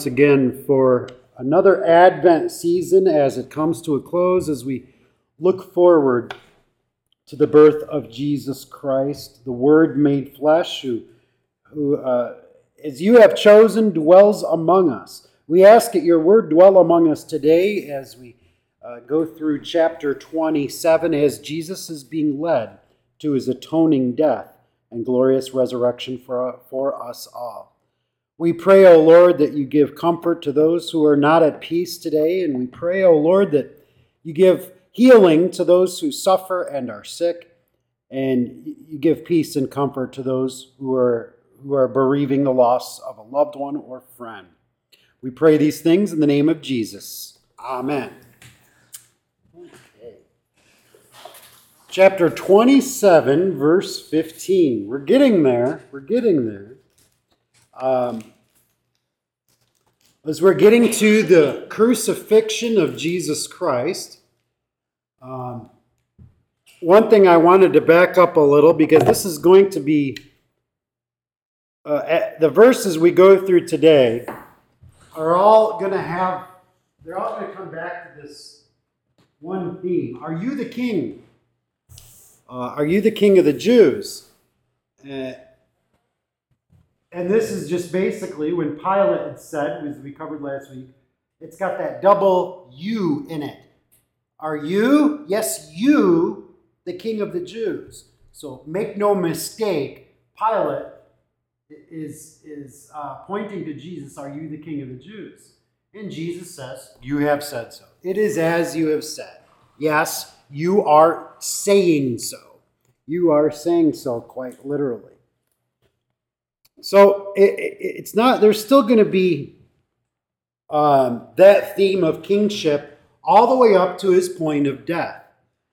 Again for another Advent season as it comes to a close, as we look forward to the birth of Jesus Christ, the Word made flesh, who as you have chosen, dwells among us. We ask that your Word dwell among us today as we go through chapter 27, as Jesus is being led to his atoning death and glorious resurrection for us all. We pray, O Lord, that you give comfort to those who are not at peace today, and we pray, O Lord, that you give healing to those who suffer and are sick, and you give peace and comfort to those who are bereaving the loss of a loved one or friend. We pray these things in the name of Jesus. Amen. Okay. Chapter 27, verse 15. We're getting there. As we're getting to the crucifixion of Jesus Christ, one thing I wanted to back up a little, because this is going to be, the verses we go through today are all going to come back to this one theme. Are you the king? Are you the king of the Jews? And this is just basically when Pilate had said, as we covered last week, it's got that double U in it. Are you? Yes, you, the king of the Jews. So make no mistake, Pilate is pointing to Jesus, are you the king of the Jews? And Jesus says, you have said so. It is as you have said. Yes, you are saying so. You are saying so quite literally. So it's not, there's still going to be that theme of kingship all the way up to his point of death.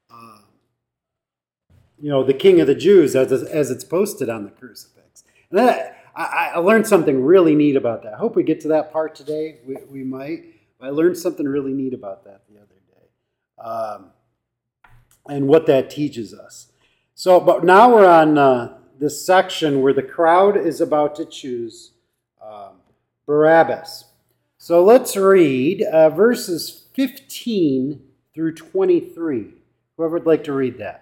The king of the Jews, as it's posted on the crucifix. And I learned something really neat about that. I hope we get to that part today. We might. I learned something really neat about that the other day. And what that teaches us. So, but now we're on this section where the crowd is about to choose Barabbas. So let's read verses 15 through 23. Whoever would like to read that.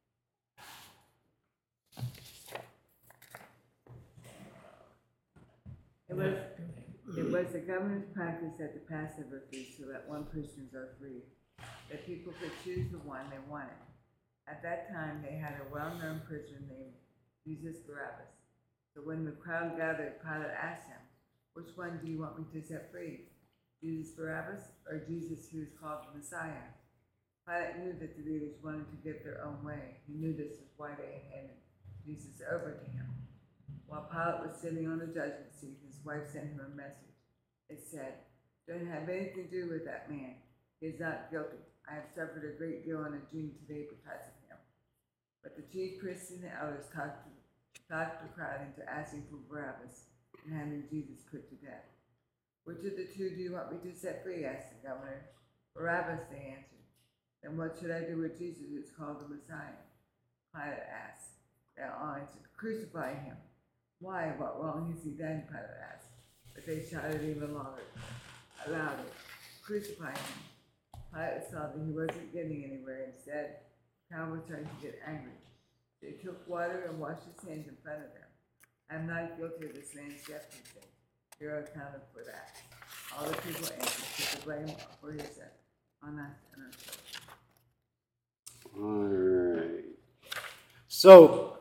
It was the governor's practice at the Passover feast to let one prisoners are free, that people could choose the one they wanted. At that time, they had a well-known prisoner named Jesus Barabbas. So when the crowd gathered, Pilate asked him, which one do you want me to set free? Jesus Barabbas or Jesus who is called the Messiah? Pilate knew that the leaders wanted to get their own way. He knew this was why they had handed Jesus over to him. While Pilate was sitting on the judgment seat, his wife sent him a message. It said, don't have anything to do with that man. He is not guilty. I have suffered a great deal in a dream today because of him. But the chief priests and the elders talked the crowd into asking for Barabbas and having Jesus put to death. Which of the two do you want me to set free? Asked the governor. Barabbas, they answered. Then what should I do with Jesus who is called the Messiah? Pilate asked. They all answered, crucify him. Why? What wrong has he done? Pilate asked. But they shouted even louder, crucify him. Pilate saw that he wasn't getting anywhere. Instead, the crowd was starting to get angry. They took water and washed his hands in front of them. I am not guilty of this man's death, he said. You're accounted for that. All the people answered, took the blame for his death on us and our children. All right. So,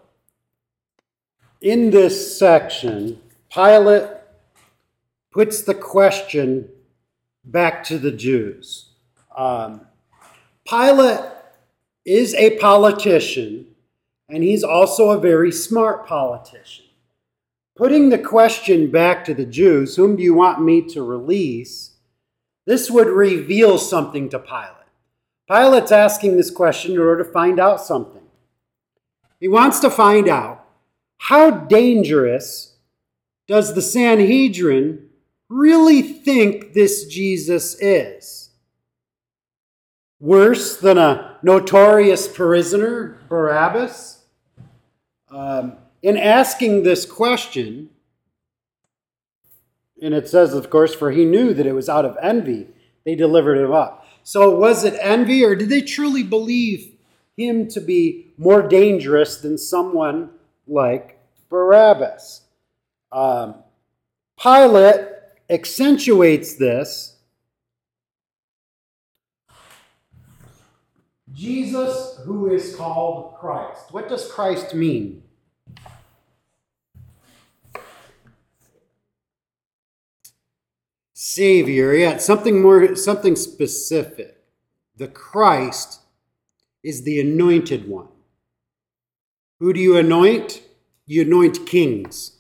in this section, Pilate puts the question back to the Jews. Pilate is a politician, and he's also a very smart politician. Putting the question back to the Jews, whom do you want me to release? This would reveal something to Pilate. Pilate's asking this question in order to find out something. He wants to find out, how dangerous does the Sanhedrin really think this Jesus is? Worse than a notorious prisoner, Barabbas? In asking this question, And it says, of course, for he knew that it was out of envy they delivered him up. So was it envy, or did they truly believe him to be more dangerous than someone like Barabbas? Pilate accentuates this. Jesus, who is called Christ. What does Christ mean? Savior, yeah, something specific. The Christ is the anointed one. Who do you anoint? You anoint kings.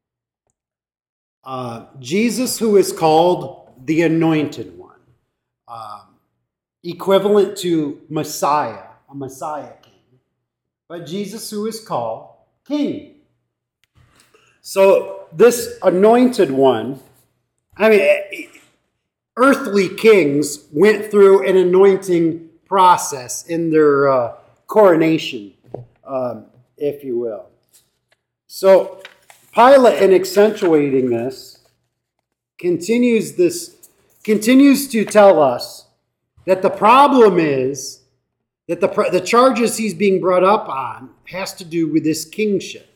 Jesus, who is called the anointed one. Equivalent to Messiah, a Messiah king. But Jesus, who is called king. So this anointed one, earthly kings went through an anointing process in their coronation, if you will. So Pilate, in accentuating this, continues to tell us that the problem is that the charges he's being brought up on has to do with this kingship.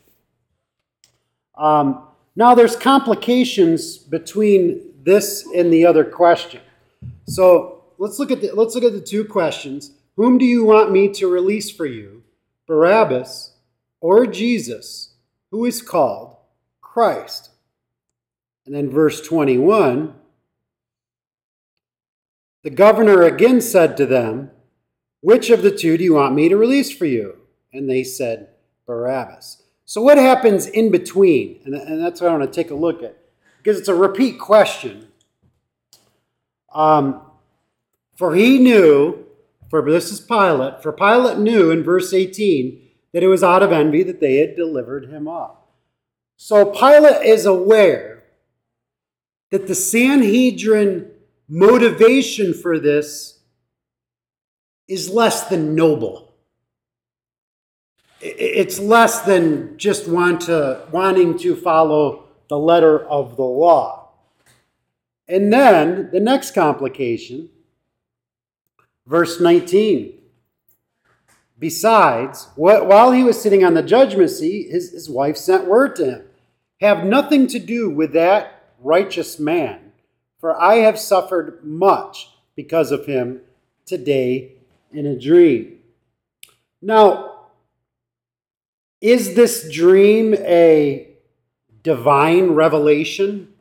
Now there's complications between this and the other question. So let's look at the two questions. Whom do you want me to release for you, Barabbas or Jesus, who is called Christ? And then verse 21, the governor again said to them, which of the two do you want me to release for you? And they said, Barabbas. So what happens in between? And that's what I want to take a look at, because it's a repeat question. For he knew, this is Pilate, for Pilate knew in verse 18 that it was out of envy that they had delivered him up. So Pilate is aware that the Sanhedrin motivation for this is less than noble. It's less than just wanting to follow the letter of the law. And then the next complication, verse 19. Besides, while he was sitting on the judgment seat, his wife sent word to him, have nothing to do with that righteous man, for I have suffered much because of him today in a dream. Now, is this dream a divine revelation?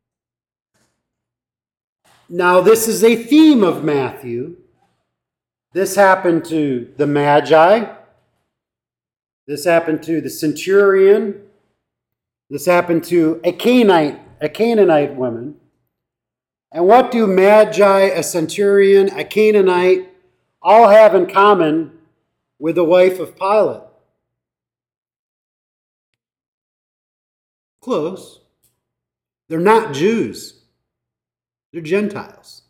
Now, this is a theme of Matthew. This happened to the Magi. This happened to the centurion. This happened to a Canaanite woman. And what do Magi, a centurion, a Canaanite all have in common with the wife of Pilate? Close. They're not Jews. They're Gentiles.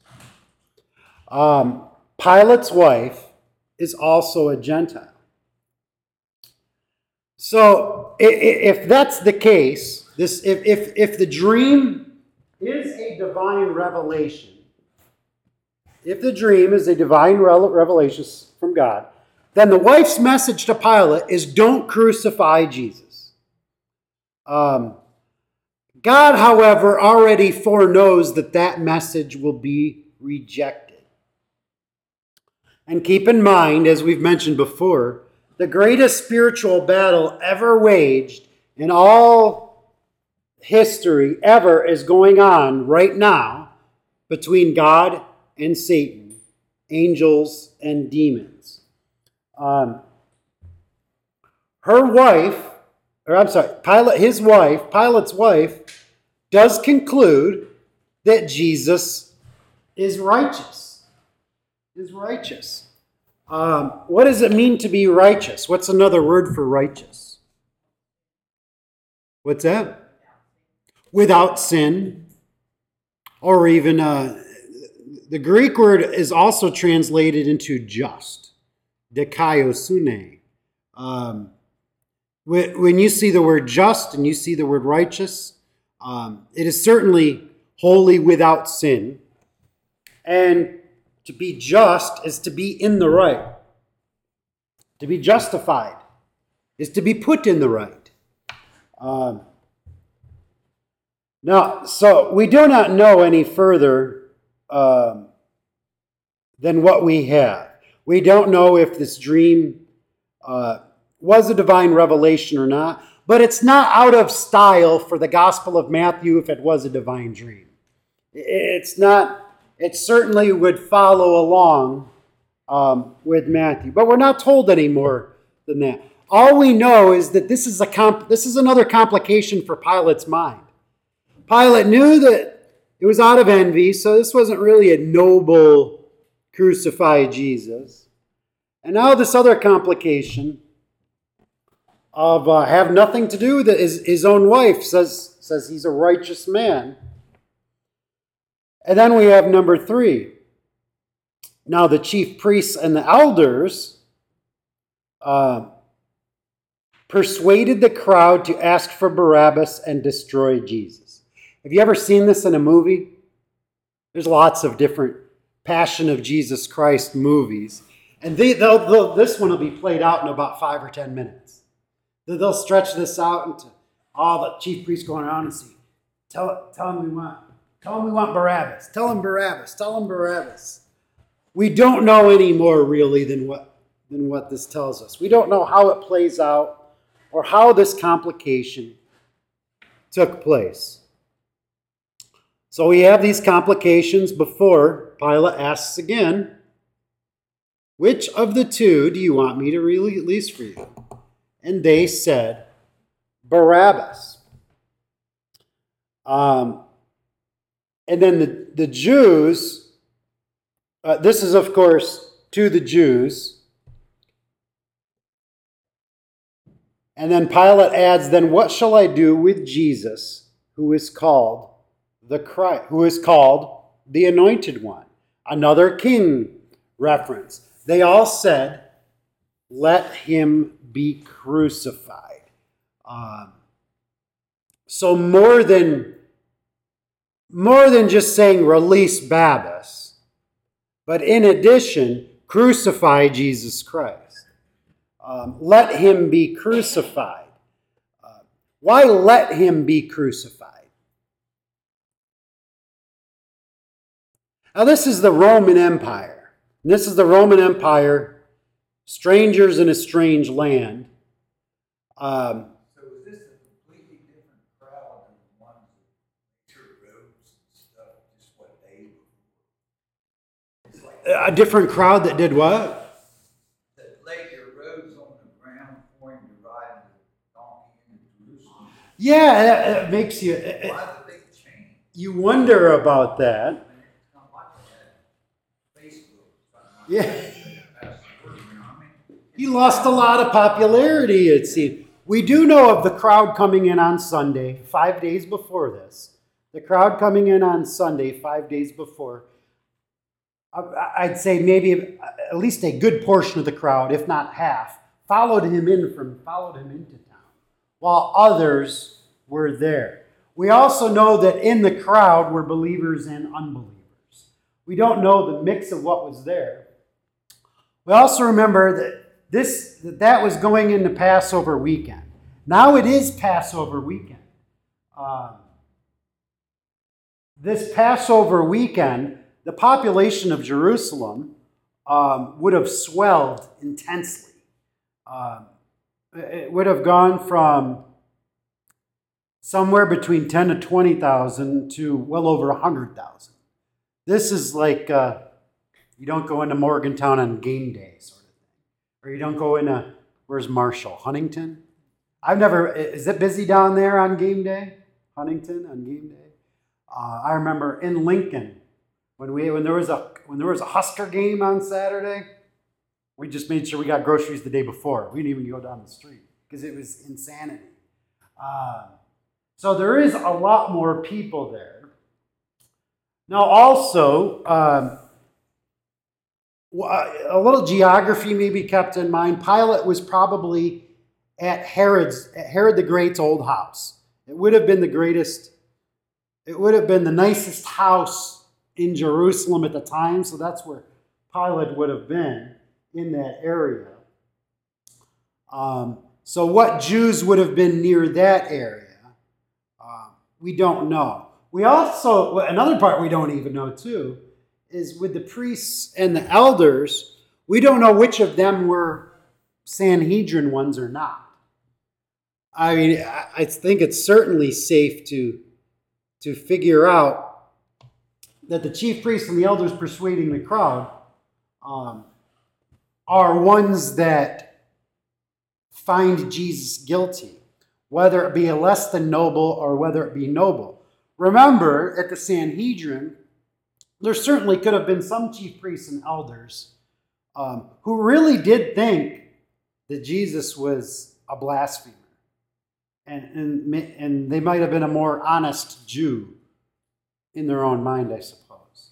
Pilate's wife is also a Gentile. So if that's the case, if the dream is a divine revelation, if the dream is a divine revelation from God, then the wife's message to Pilate is don't crucify Jesus. God, however, already foreknows that message will be rejected. And keep in mind, as we've mentioned before, the greatest spiritual battle ever waged in all history ever is going on right now between God and Satan, angels and demons. Pilate's wife, does conclude that Jesus is righteous. What does it mean to be righteous? What's another word for righteous? What's that? Without sin. Or even, the Greek word is also translated into just. Dikaiosune. When you see the word just and you see the word righteous, it is certainly holy, without sin. And to be just is to be in the right. To be justified is to be put in the right. Now, so we do not know any further than what we have. We don't know if this dream was a divine revelation or not, but it's not out of style for the Gospel of Matthew if it was a divine dream. It's not. It certainly would follow along with Matthew, but we're not told any more than that. All we know is that this is another complication for Pilate's mind. Pilate knew that it was out of envy, so this wasn't really a noble crucify Jesus. And now this other complication of have nothing to do with it. His own wife says he's a righteous man. And then we have number 3. Now the chief priests and the elders persuaded the crowd to ask for Barabbas and destroy Jesus. Have you ever seen this in a movie? There's lots of different Passion of Jesus Christ movies. And this one will be played out in about 5 or 10 minutes. They'll stretch this out into all the chief priests going around and see, tell them we want Barabbas. Tell them Barabbas. Tell them Barabbas. We don't know any more really than what this tells us. We don't know how it plays out or how this complication took place. So we have these complications before Pilate asks again, which of the two do you want me to release for you? And they said, Barabbas. And then the Jews, this is of course to the Jews. And then Pilate adds, then what shall I do with Jesus, who is called the Christ, who is called the Anointed One? Another king reference. They all said, let him be crucified. So more than just saying release Barabbas, but in addition, crucify Jesus Christ. Let him be crucified. Why let him be crucified? Now this is the Roman Empire. And this is the Roman Empire, strangers in a strange land. So is this a completely different crowd than the ones that took robes and stuff just what they were? It's like A different crowd that did what? that laid their robes on the ground for him to ride the donkey into Jerusalem. Yeah, it makes you... Why the big change? You wonder about that. I mean, it's not like that. Facebook. Yeah. He lost a lot of popularity, it seemed. We do know of the crowd coming in on Sunday, 5 days before this. The crowd coming in on Sunday, 5 days before. I'd say maybe at least a good portion of the crowd, if not half, followed him into town, while others were there. We also know that in the crowd were believers and unbelievers. We don't know the mix of what was there. We also remember that that was going into Passover weekend. Now it is Passover weekend. This Passover weekend, the population of Jerusalem would have swelled intensely. It would have gone from somewhere between 10 to 20,000 to well over 100,000. This is like you don't go into Morgantown on game day, sort of thing. Or you don't go into, where's Marshall? Huntington? Is it busy down there on game day? Huntington on game day? I remember in Lincoln, when there was a Husker game on Saturday, we just made sure we got groceries the day before. We didn't even go down the street because it was insanity. So there is a lot more people there. Now also, a little geography may be kept in mind. Pilate was probably at Herod the Great's old house. It would have been the greatest It would have been the nicest house in Jerusalem at the time, so that's where Pilate would have been, in that area. So what Jews would have been near that area, we don't know. We also, another part we don't even know too, is with the priests and the elders, we don't know which of them were Sanhedrin ones or not. I mean, I think it's certainly safe to figure out that the chief priests and the elders persuading the crowd are ones that find Jesus guilty, whether it be a less than noble or whether it be noble. Remember, at the Sanhedrin, there certainly could have been some chief priests and elders who really did think that Jesus was a blasphemer. And they might have been a more honest Jew in their own mind, I suppose.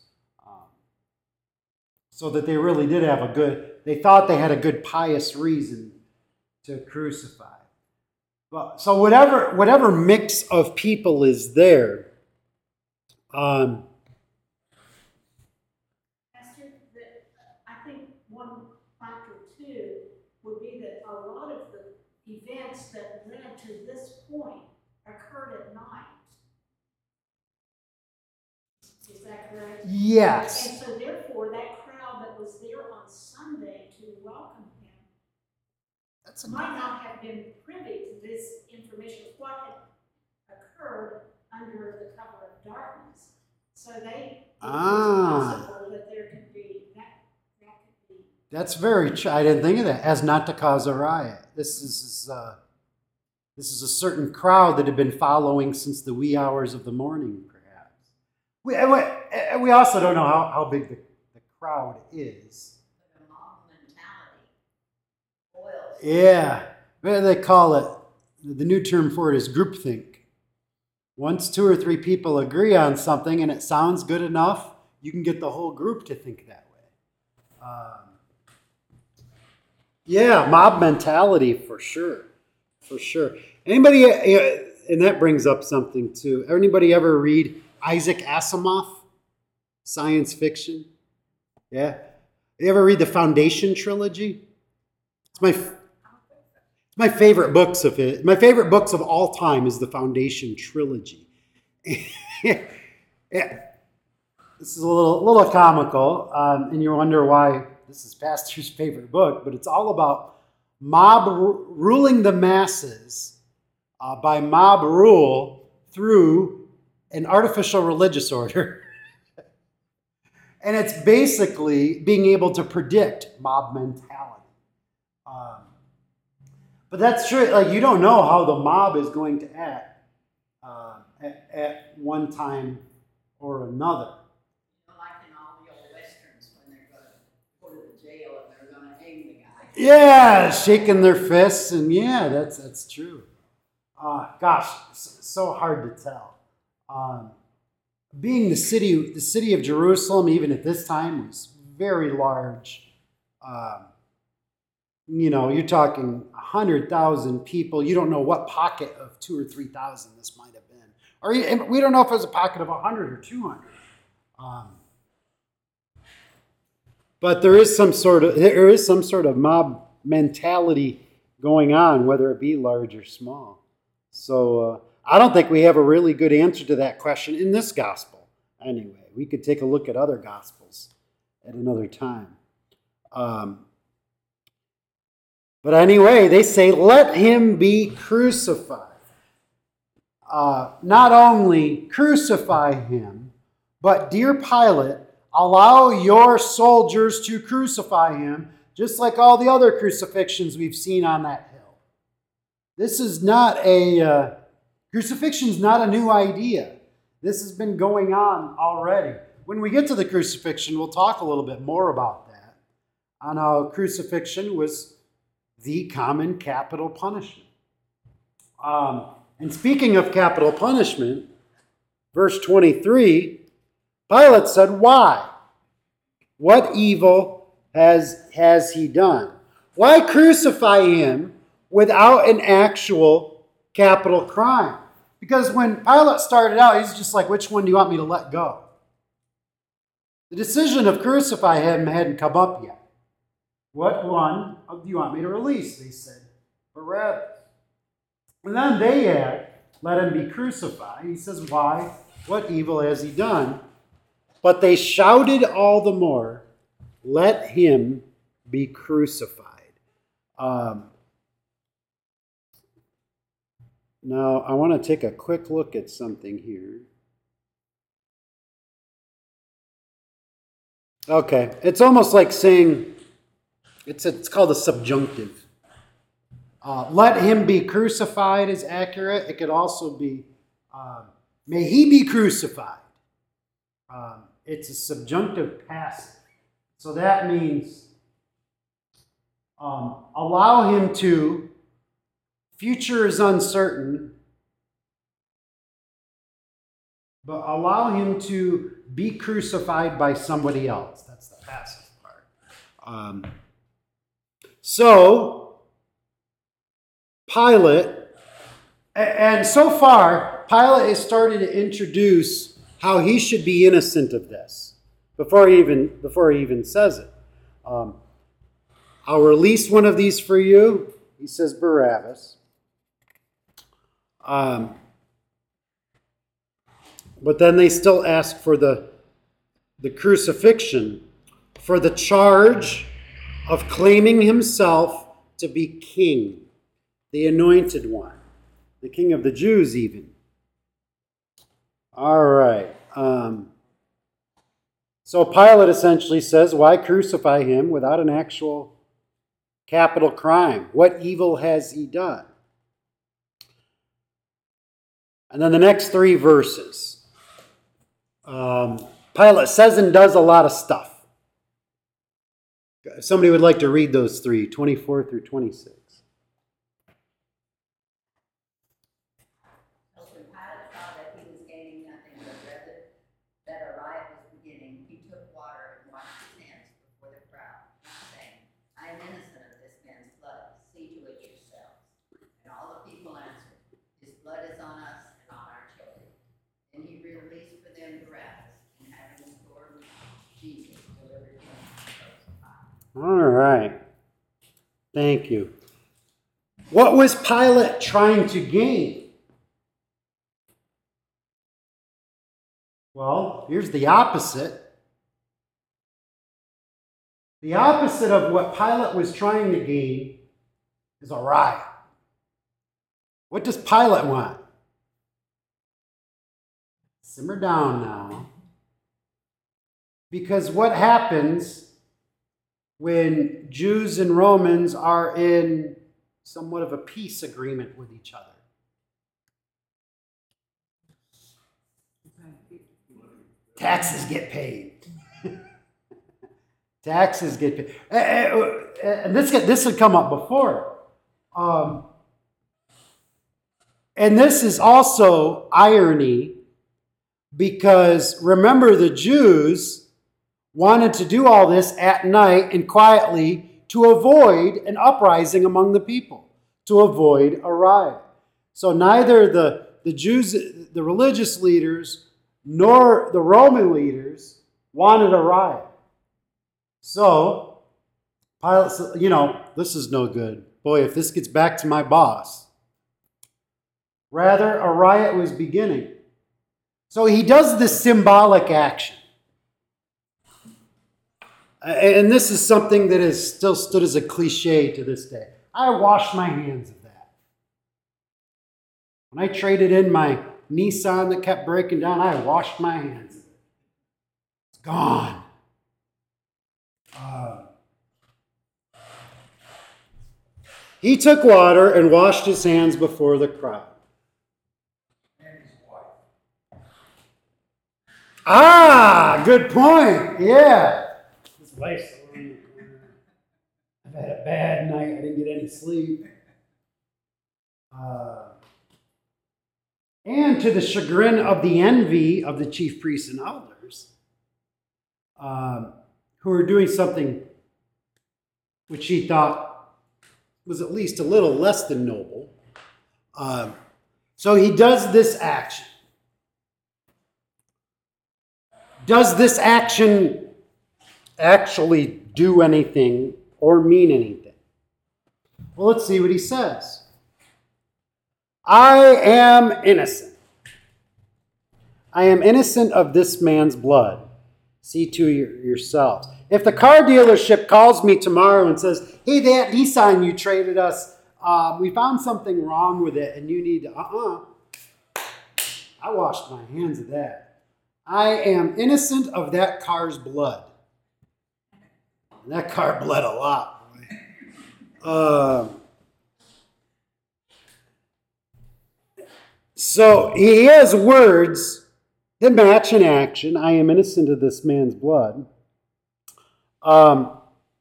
So that they really did have they thought they had a good pious reason to crucify. But, so whatever mix of people is there, Pastor, I think one factor too would be that a lot of the events that led to this point occurred at night. Is that correct? yes. And so therefore, that crowd that was there on Sunday to welcome him might not have been privy to this information of what had occurred under the cover of darkness. So it's possible that there could be that could be. That's very true. I didn't think of that. As not to cause a riot. This is a certain crowd that had been following since the wee hours of the morning, perhaps. We also don't know how big the crowd is. The mob mentality boils. Yeah. They call it, the new term for it is groupthink. Once 2 or 3 people agree on something and it sounds good enough, you can get the whole group to think that way. Yeah, mob mentality for sure. For sure. Anybody, and that brings up something too. Anybody ever read Isaac Asimov? Science fiction? Yeah? You ever read the Foundation trilogy? It's my favorite books of it. My favorite books of all time is the Foundation trilogy. Yeah. This is a little comical, and you wonder why this is Pastor's favorite book, but it's all about ruling the masses by mob rule through an artificial religious order. And it's basically being able to predict mob mentality. But that's true. Like, you don't know how the mob is going to act at one time or another. Like in all the old westerns when they're going to go to the jail and they're going to hang the guy. Yeah, shaking their fists, and yeah, that's true. Gosh, so hard to tell. Being the city of Jerusalem, even at this time, was very large. You're talking 100,000 people. You don't know what pocket of 2,000 or 3,000 this might have been, or we don't know if it was a pocket of 100 or 200. But there is some sort of mob mentality going on, whether it be large or small. So I don't think we have a really good answer to that question in this gospel. Anyway, we could take a look at other gospels at another time. But anyway, they say, let him be crucified. Not only crucify him, but, dear Pilate, allow your soldiers to crucify him, just like all the other crucifixions we've seen on that hill. This is not crucifixion is not a new idea. This has been going on already. When we get to the crucifixion, we'll talk a little bit more about that, on how crucifixion was the common capital punishment. And speaking of capital punishment, verse 23, Pilate said, why? What evil has he done? Why crucify him without an actual capital crime? Because when Pilate started out, he's just like, which one do you want me to let go? The decision of crucify him hadn't come up yet. What one do you want me to release? They said, Barabbas. And then they had, let him be crucified. He says, why? What evil has he done? But they shouted all the more, let him be crucified. Now, I want to take a quick look at something here. Okay, it's almost like saying, it's called a subjunctive. Let him be crucified is accurate. It could also be, may he be crucified. It's a subjunctive passive. So that means allow him to, future is uncertain, but allow him to be crucified by somebody else. That's the passive part. So, Pilate, and so far, Pilate has started to introduce how he should be innocent of this before he even says it. I'll release one of these for you. He says Barabbas. But then they still ask for the crucifixion for the charge of claiming himself to be king, the anointed one, the king of the Jews even. All right. So Pilate essentially says, why crucify him without an actual capital crime? What evil has he done? And then the next 3 verses. Pilate says and does a lot of stuff. If somebody would like to read those 3, 24 through 26. So when Pilate saw that he was gaining nothing, but rather that a riot was beginning, he took water and washed his hands before the crowd, saying, I am innocent of this man's blood. See to it yourselves. And all the people answered, his blood is on us and on our children. And he released for them Barabbas, and having restored Jesus, delivered him to crucify. All right. Thank you. What was Pilate trying to gain? Well, here's the opposite. The opposite of what Pilate was trying to gain is a riot. What does Pilate want? Simmer down now. Because what happens when Jews and Romans are in somewhat of a peace agreement with each other? Taxes get paid. Taxes get paid. And this had come up before. And this is also irony because remember the Jews wanted to do all this at night and quietly to avoid an uprising among the people, to avoid a riot. So neither the Jews, the religious leaders, nor the Roman leaders wanted a riot. So Pilate said, this is no good. Boy, if this gets back to my boss. Rather, a riot was beginning. So he does this symbolic action. And this is something that has still stood as a cliche to this day. I wash my hands of that. When I traded in my Nissan that kept breaking down, I washed my hands of it. It's gone. He took water and washed his hands before the crowd. And his wife. Ah, good point. Yeah. His wife's over in the corner. I've had a bad night. I didn't get any sleep. And to the chagrin of the envy of the chief priests and elders, who were doing something which he thought was at least a little less than noble, So he does this action. Does this action actually do anything or mean anything? Well, let's see what he says. I am innocent. I am innocent of this man's blood. See to yourselves. If the car dealership calls me tomorrow and says, hey, that Nissan you traded us, we found something wrong with it and you need to, I washed my hands of that. I am innocent of that car's blood. And that car bled a lot, boy. So he has words that match an action. I am innocent of this man's blood. Now,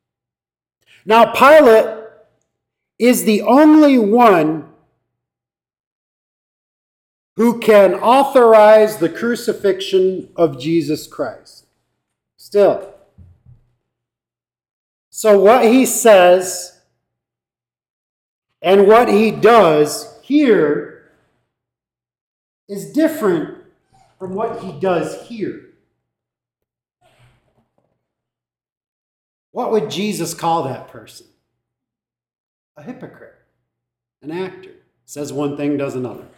Pilate is the only one who can authorize the crucifixion of Jesus Christ. Still. So what he says and what he does here is different from what he does here. What would Jesus call that person? A hypocrite, an actor. Says one thing, does another.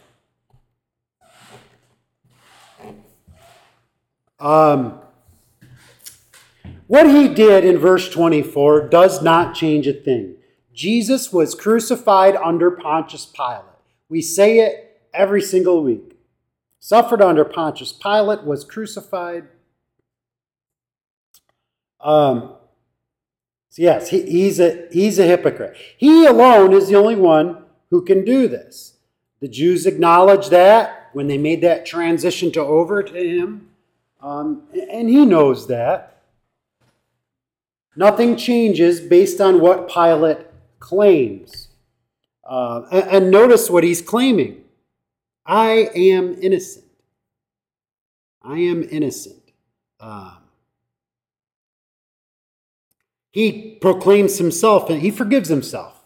What he did in verse 24 does not change a thing. Jesus was crucified under Pontius Pilate. We say it every single week. Suffered under Pontius Pilate, was crucified. So yes, he's a hypocrite. He alone is the only one who can do this. The Jews acknowledged that when they made that transition over to him, and he knows that. Nothing changes based on what Pilate claims. And notice what he's claiming. I am innocent. I am innocent. He proclaims himself and he forgives himself.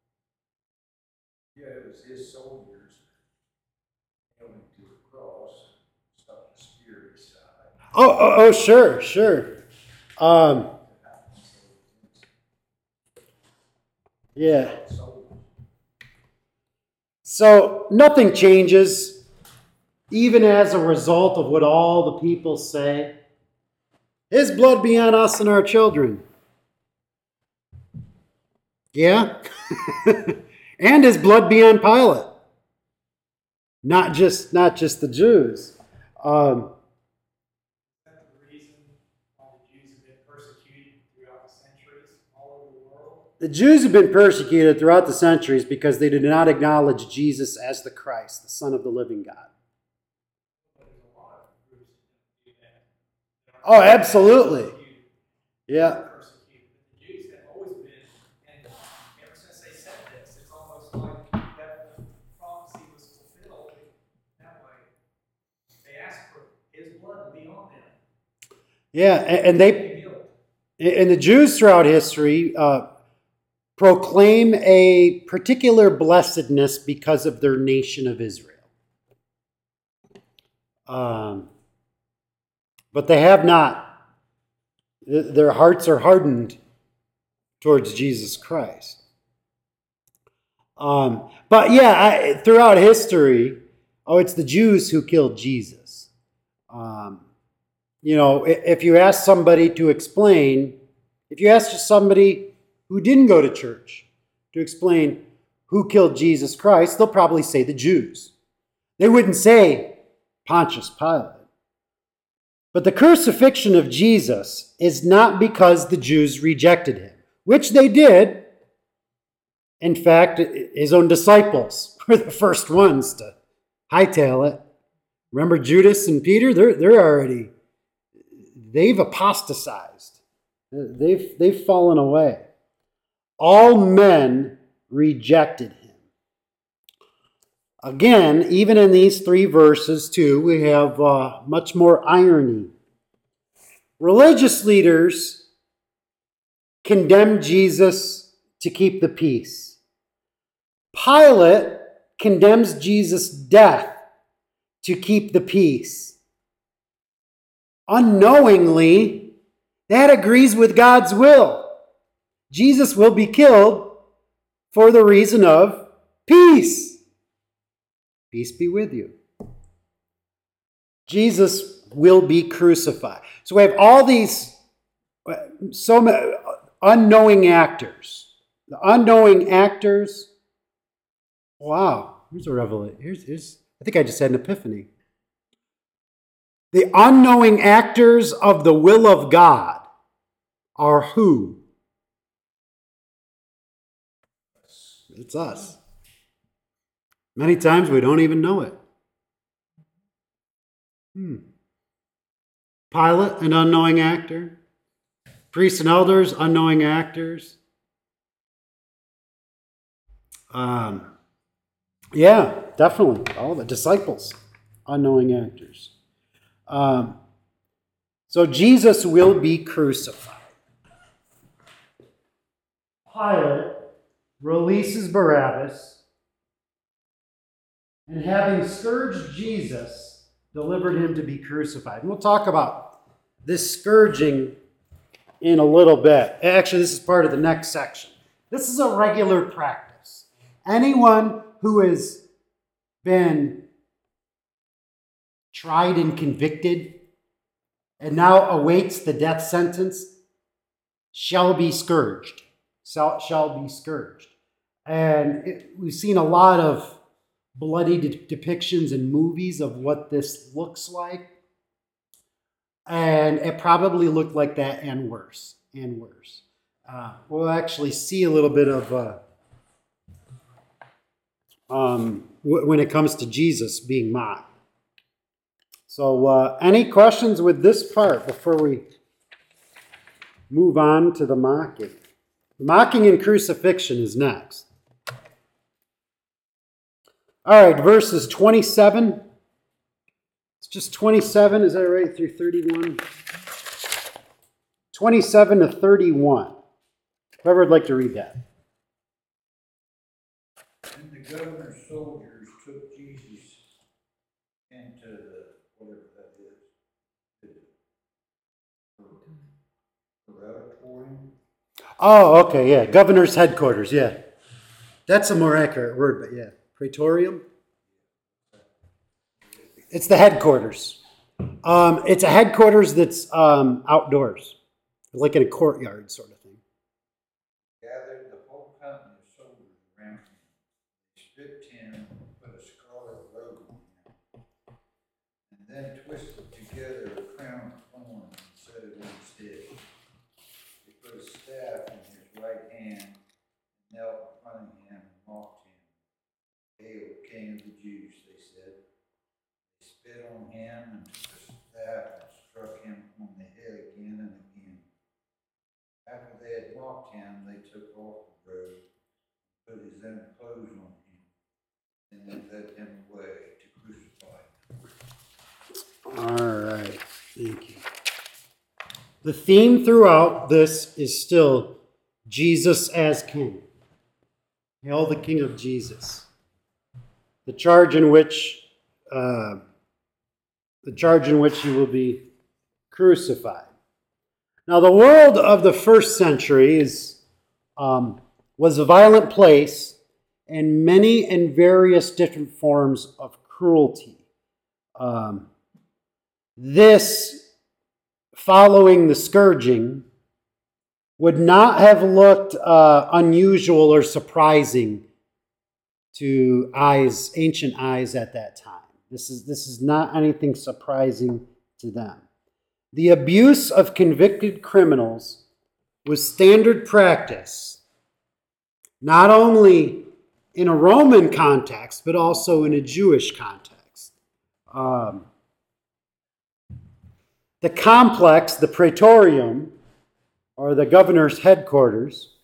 Yeah, it was his soldiers going to the cross, stuck the spear aside. Oh, sure. Yeah. So nothing changes, even as a result of what all the people say. His blood be on us and our children. Yeah? And his blood be on Pilate. Not just the Jews. The Jews have been persecuted throughout the centuries because they did not acknowledge Jesus as the Christ, the Son of the living God. Oh, absolutely. Yeah. The Jews have always been, and ever since they said this, it's almost like that the prophecy was fulfilled that way. They asked for his blood to be on them. Yeah, and the Jews throughout history proclaim a particular blessedness because of their nation of Israel. But they have not. Their hearts are hardened towards Jesus Christ. But yeah, throughout history, it's the Jews who killed Jesus. If you ask somebody to explain, if you ask somebody who didn't go to church to explain who killed Jesus Christ, they'll probably say the Jews. They wouldn't say Pontius Pilate. But the crucifixion of Jesus is not because the Jews rejected him, which they did. In fact, his own disciples were the first ones to hightail it. Remember Judas and Peter? They've apostatized. They've fallen away. All men rejected him. Again, even in these 3 verses too, we have much more irony. Religious leaders condemned Jesus to keep the peace. Pilate condemns Jesus' death to keep the peace. Unknowingly, that agrees with God's will. Jesus will be killed for the reason of peace. Peace be with you. Jesus will be crucified. So we have all these so many unknowing actors. The unknowing actors. Wow, here's a revelation. Here's I think I just had an epiphany. The unknowing actors of the will of God are who? It's us. Many times we don't even know it. Pilate, an unknowing actor. Priests and elders, unknowing actors. Yeah, definitely. All the disciples, unknowing actors. So Jesus will be crucified. Pilate releases Barabbas, and having scourged Jesus, delivered him to be crucified. And we'll talk about this scourging in a little bit. Actually, this is part of the next section. This is a regular practice. Anyone who has been tried and convicted and now awaits the death sentence shall be scourged. Shall be scourged. And we've seen a lot of bloody depictions in movies of what this looks like. And it probably looked like that and worse. And worse. We'll actually see a little bit of when it comes to Jesus being mocked. So any questions with this part before we move on to the mocking? The mocking and crucifixion is next. All right, verses 27. It's just 27, is that right, through 31? 27 to 31. Whoever would like to read that. And the governor's soldiers took Jesus into the, whatever that is, the oratorium. Oh, okay, yeah. Governor's headquarters, yeah. That's a more accurate word, but yeah. Praetorium? It's the headquarters. It's a headquarters that's outdoors, like in a courtyard sort of thing. Gathered the whole company of soldiers around him. They stripped him, put a scarlet robe on him, and then twisted together a crown of thorns and set it on his head. They put a staff in his right hand and knelt in front of him and mocked him. "Hail, King of the Jews," they said. They spit on him and took a staff and struck him on the head again and again. After they had mocked him, they took off the robe, put his own clothes on him, and then led him away to crucify him. All right, thank you. The theme throughout this is still Jesus as King. Hail the King of Jesus. The charge in which he will be crucified. Now, the world of the first century was a violent place and many and various different forms of cruelty. This, following the scourging, would not have looked unusual or surprising to ancient eyes at that time. This is not anything surprising to them. The abuse of convicted criminals was standard practice, not only in a Roman context, but also in a Jewish context. The complex, the Praetorium, or the governor's headquarters,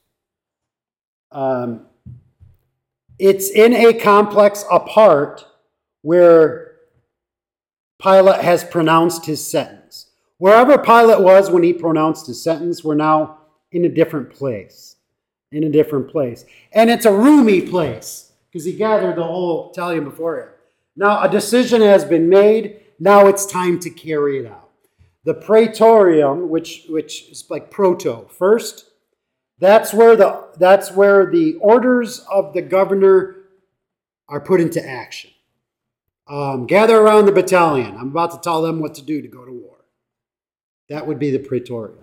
it's in a complex apart where Pilate has pronounced his sentence. Wherever Pilate was when he pronounced his sentence, we're now in a different place. In a different place. And it's a roomy place. because he gathered the whole battalion before him. Now a decision has been made. Now it's time to carry it out. The praetorium, which is like proto, first, that's where the orders of the governor are put into action. Gather around the battalion. I'm about to tell them what to do to go to war. That would be the praetorium.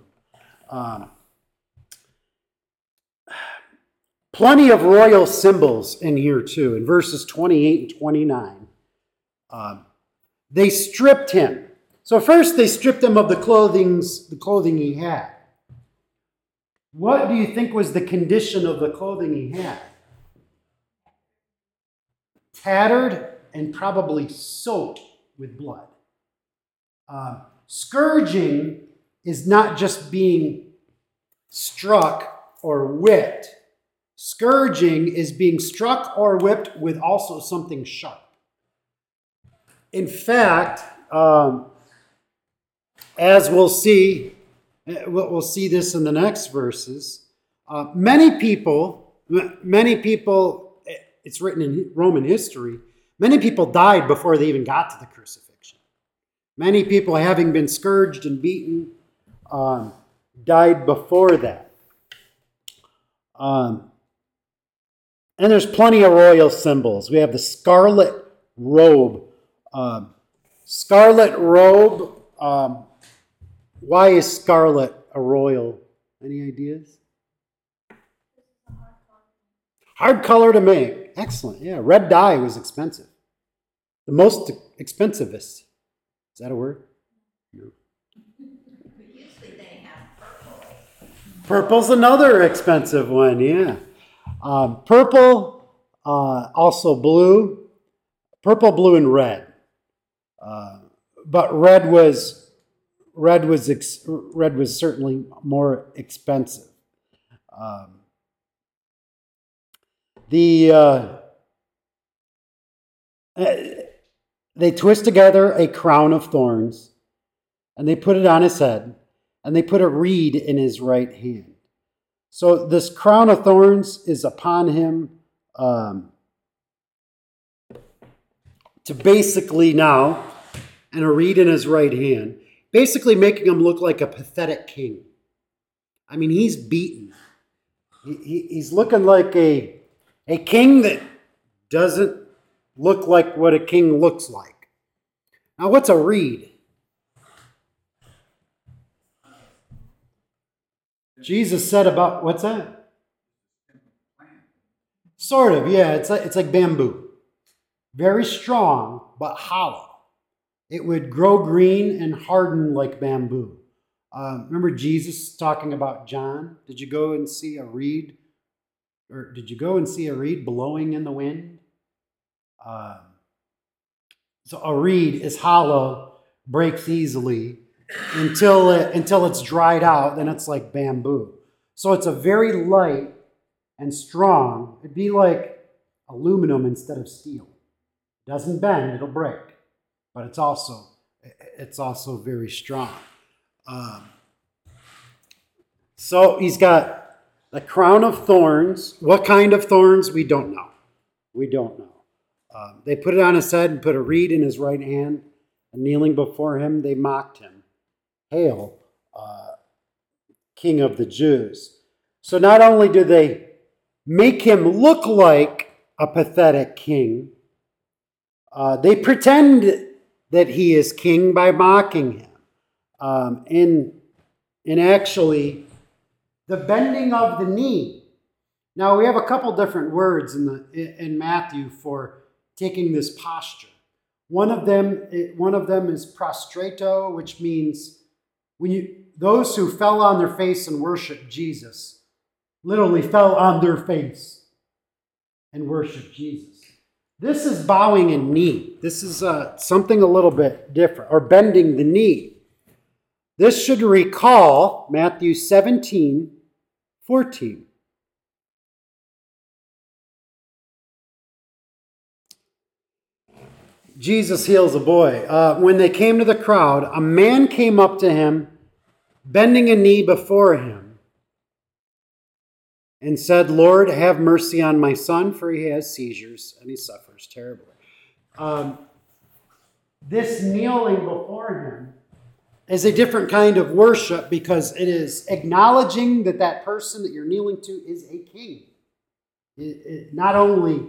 Plenty of royal symbols in here too. In verses 28 and 29, they stripped him. So first they stripped him of the clothing he had. What do you think was the condition of the clothing he had? Tattered and probably soaked with blood. Scourging is not just being struck or whipped. Scourging is being struck or whipped with also something sharp. In fact, as we'll see this in the next verses, many people, it's written in Roman history, many people died before they even got to the crucifixion. Many people, having been scourged and beaten, died before that. And there's plenty of royal symbols. We have the scarlet robe. Scarlet robe. Why is scarlet a royal? Any ideas? Hard color to make. Excellent. Yeah, red dye was expensive. The most expensivest. Is that a word? No. But usually they have purple. Purple's another expensive one, yeah. Purple, also blue. Purple, blue, and red. But red was certainly more expensive. They twist together a crown of thorns, and they put it on his head, and they put a reed in his right hand. So this crown of thorns is upon him to basically now, and a reed in his right hand, basically making him look like a pathetic king. I mean, he's beaten. He's looking like a king that doesn't look like what a king looks like. Now, what's a reed? Jesus said about, what's that? Sort of, yeah. It's like bamboo. Very strong, but hollow. It would grow green and harden like bamboo. Remember Jesus talking about John? Did you go and see a reed? Or did you go and see a reed blowing in the wind? So a reed is hollow, breaks easily, until it's dried out, then it's like bamboo. So it's a very light and strong. It'd be like aluminum instead of steel. It doesn't bend, it'll break. But it's also very strong. So he's got the crown of thorns. What kind of thorns? We don't know. We don't know. They put it on his head and put a reed in his right hand. And kneeling before him, they mocked him. Hail, King of the Jews. So not only do they make him look like a pathetic king, they pretend that he is king by mocking him. In actually, the bending of the knee. Now, we have a couple different words in Matthew for taking this posture. One of them is prostrato, which means those who fell on their face and worshiped Jesus literally fell on their face and worshiped Jesus. This is bowing a knee. This is something a little bit different, or bending the knee. This should recall Matthew 17:14. Jesus heals a boy. When they came to the crowd, a man came up to him, bending a knee before him. and said, Lord, have mercy on my son, for he has seizures and he suffers terribly. This kneeling before him is a different kind of worship because it is acknowledging that that person that you're kneeling to is a king. Not only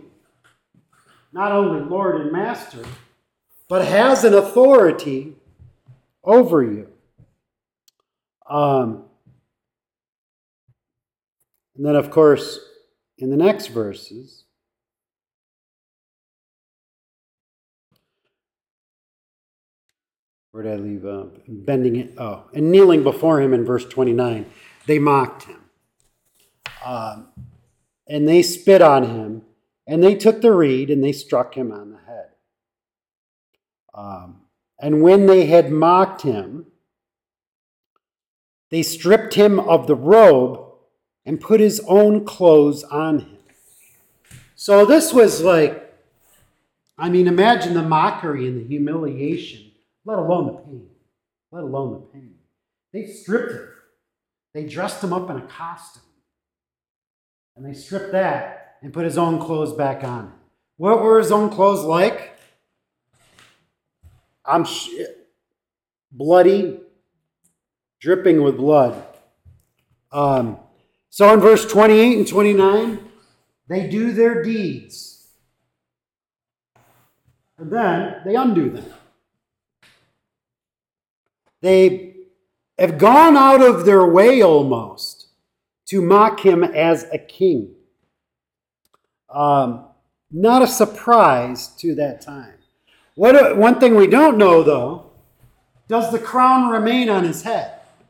Lord and Master, but has an authority over you. And then, of course, in the next verses, where did I leave? Bending it. Oh, and kneeling before him in verse 29, they mocked him. And they spit on him, and they took the reed, and they struck him on the head. And when they had mocked him, they stripped him of the robe and put his own clothes on him. So this was like, I mean, imagine the mockery and the humiliation, let alone the pain. Let alone the pain. They stripped him. They dressed him up in a costume. And they stripped that and put his own clothes back on. What were his own clothes like? Bloody, dripping with blood. So in verse 28 and 29, they do their deeds. And then they undo them. They have gone out of their way almost to mock him as a king. Not a surprise to that time. One thing we don't know, though, does the crown remain on his head?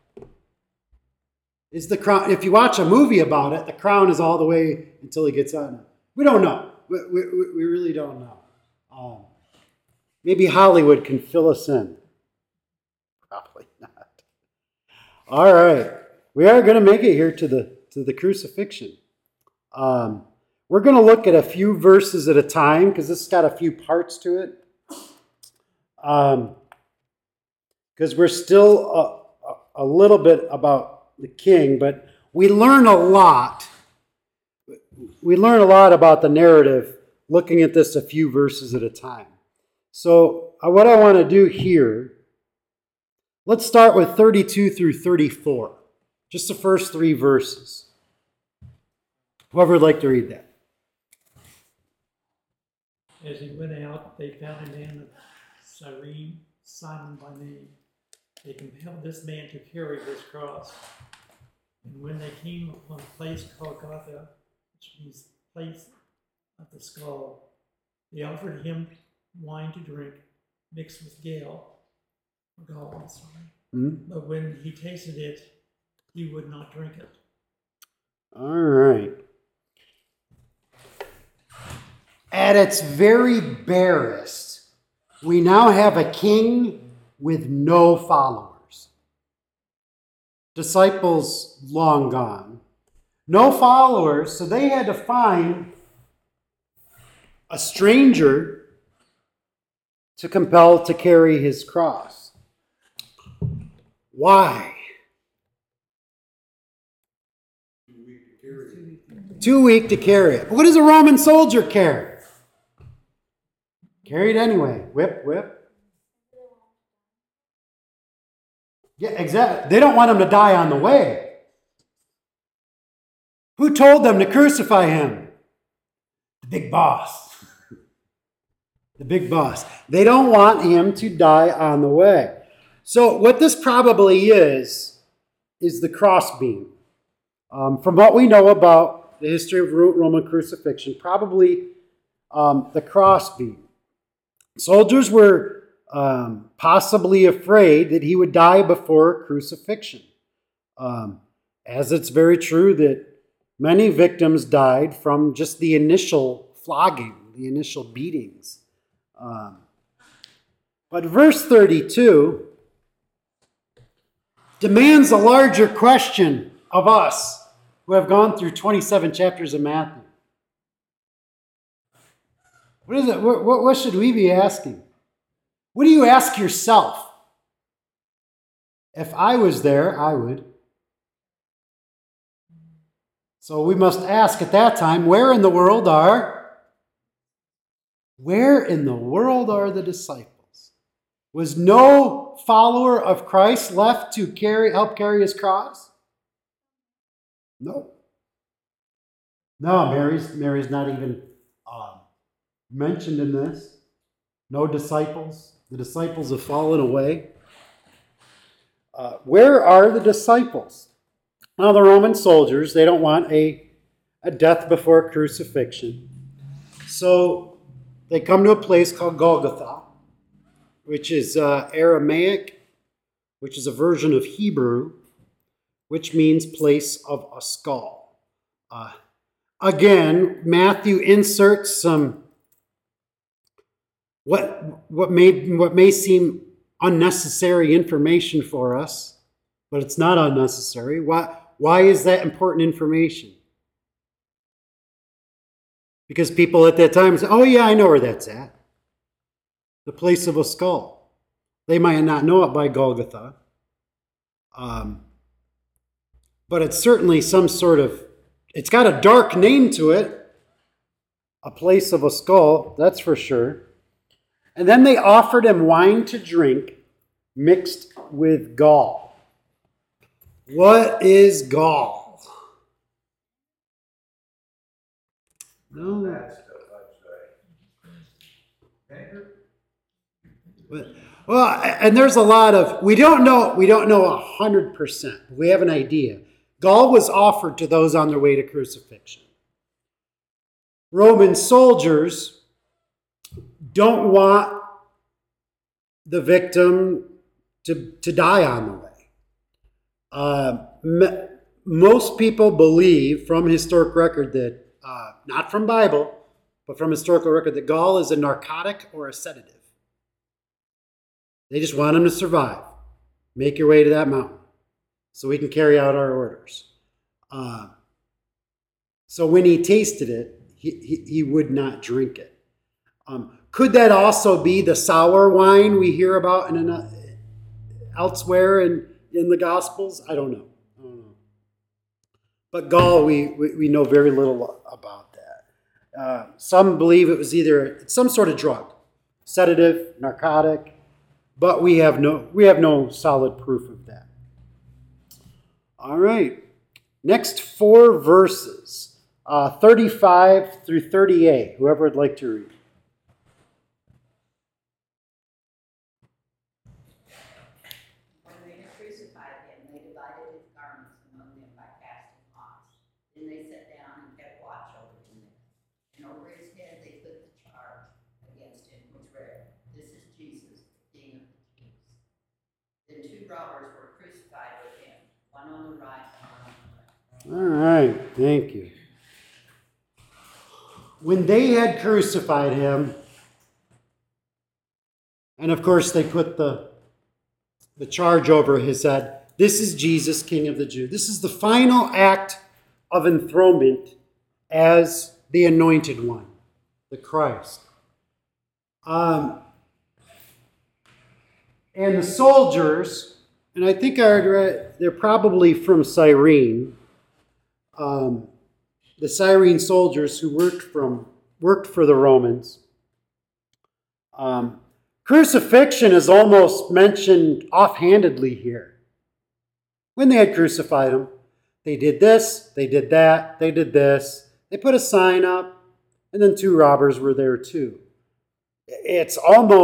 Is the crown, if you watch a movie about it, the crown is all the way until he gets on it. We don't know. We really don't know. Maybe Hollywood can fill us in. Probably not. All right. We are going to make it here to the crucifixion. We're going to look at a few verses at a time because this has got a few parts to it. Because we're still a little bit about the king, but we learn a lot. We learn a lot about the narrative looking at this a few verses at a time. So what I want to do here, let's start with 32 through 34. Just the first 3 verses. Whoever would like to read that. As he went out, they found a man of Cyrene, Simon by name. They compelled this man to carry his cross. And when they came upon a place called Golgotha, which means place of the skull, they offered him wine to drink, mixed with gall. But when he tasted it, he would not drink it. All right. At its very barest, we now have a king with no followers. Disciples long gone. No followers, so they had to find a stranger to compel to carry his cross. Why? Too weak to carry it. What does a Roman soldier carry? Carry it anyway. Whip, whip. Yeah, exactly. They don't want him to die on the way. Who told them to crucify him? The big boss. The big boss. They don't want him to die on the way. So what this probably is the crossbeam. From what we know about the history of Roman crucifixion, probably the crossbeam. Soldiers were possibly afraid that he would die before crucifixion. As it's very true that many victims died from just the initial flogging, the initial beatings. But verse 32 demands a larger question of us who have gone through 27 chapters of Matthew. What is it? What should we be asking? What do you ask yourself? If I was there, I would. So we must ask at that time, where in the world are the disciples? Was no follower of Christ left to help carry his cross? No. No, Mary's not even mentioned in this. No disciples. The disciples have fallen away. Where are the disciples? Now, the Roman soldiers, they don't want a death before crucifixion. So they come to a place called Golgotha, which is Aramaic, which is a version of Hebrew, which means place of a skull. Again, Matthew inserts some what may seem unnecessary information for us, but it's not unnecessary. Why is that important information? Because people at that time say, oh yeah, I know where that's at. The place of a skull. They might not know it by Golgotha. But it's certainly some sort of, it's got a dark name to it. A place of a skull, that's for sure. And then they offered him wine to drink mixed with gall. What is gall? No. That stuff, I'd say. Vinegar? Well, and there's a lot of, we don't know 100%. We have an idea. Gall was offered to those on their way to crucifixion. Roman soldiers don't want the victim to die on the way. Most people believe from historic record that, not from Bible, but from historical record, that gall is a narcotic or a sedative. They just want him to survive. Make your way to that mountain so we can carry out our orders. So when he tasted it, he would not drink it. Could that also be the sour wine we hear about elsewhere in the Gospels? I don't know. But gall, we know very little about that. Some believe it was either some sort of drug, sedative, narcotic, but we have no solid proof of that. All right. Next 4 verses, 35 through 38. Whoever would like to read. When they had crucified him, they divided his garments among them by casting lots. Then they sat down and kept watch over him. And over his head they put the charge against him, which read, "This is Jesus, the King of the Jews." Then 2 robbers were crucified with him, one on the right and one on the left. All right. Thank you. When they had crucified him, and of course they put the charge over his head, "This is Jesus, King of the Jews." This is the final act of enthronement as the anointed one, the Christ. And the soldiers, and I think they're probably from Cyrene, the Cyrene soldiers who worked for the Romans. Crucifixion is almost mentioned offhandedly here. When they had crucified him, they did this, they did that, they did this. They put a sign up, and then 2 robbers were there too. It's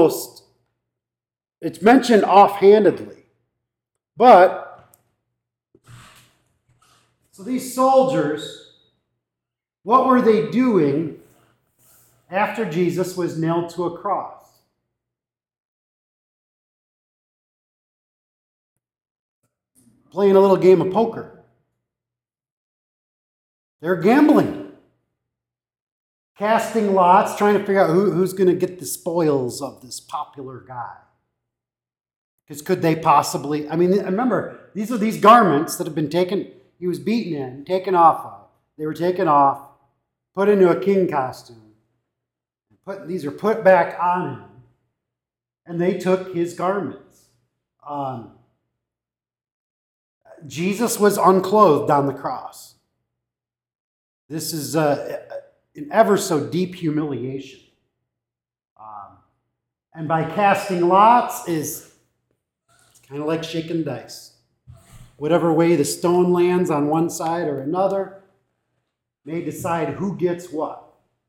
mentioned offhandedly. But, so these soldiers, what were they doing after Jesus was nailed to a cross? Playing a little game of poker. They're gambling. Casting lots, trying to figure out who's going to get the spoils of this popular guy. Because could they possibly, remember, these are these garments that have been taken, he was beaten in, taken off of. They were taken off, put into a king costume. These are put back on him. And they took his garments. Jesus was unclothed on the cross. This is an ever so deep humiliation. And by casting lots is kind of like shaking dice. Whatever way the stone lands on one side or another may decide who gets what.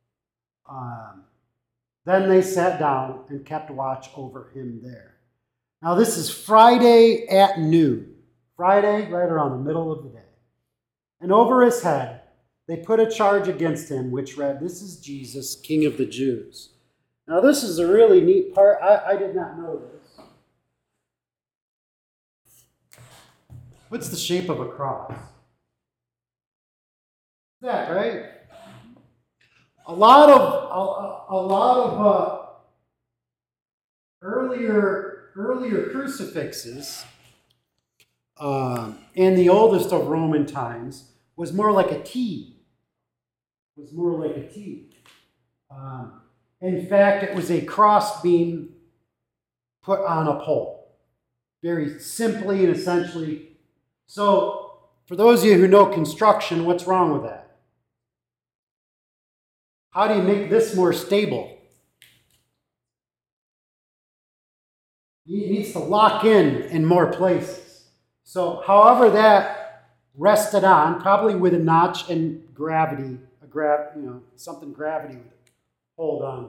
Then they sat down and kept watch over him there. Now this is Friday at noon. Friday, right around the middle of the day. And over his head, they put a charge against him, which read, "This is Jesus, King of the Jews." Now this is a really neat part. I did not know this. What's the shape of a cross? That, right? A lot of earlier crucifixes in the oldest of Roman times was more like a T. In fact, it was a crossbeam put on a pole. Very simply and essentially. So, for those of you who know construction, what's wrong with that? How do you make this more stable? It needs to lock in more places. So, however that rested on, probably with a notch and gravity, something gravity would hold on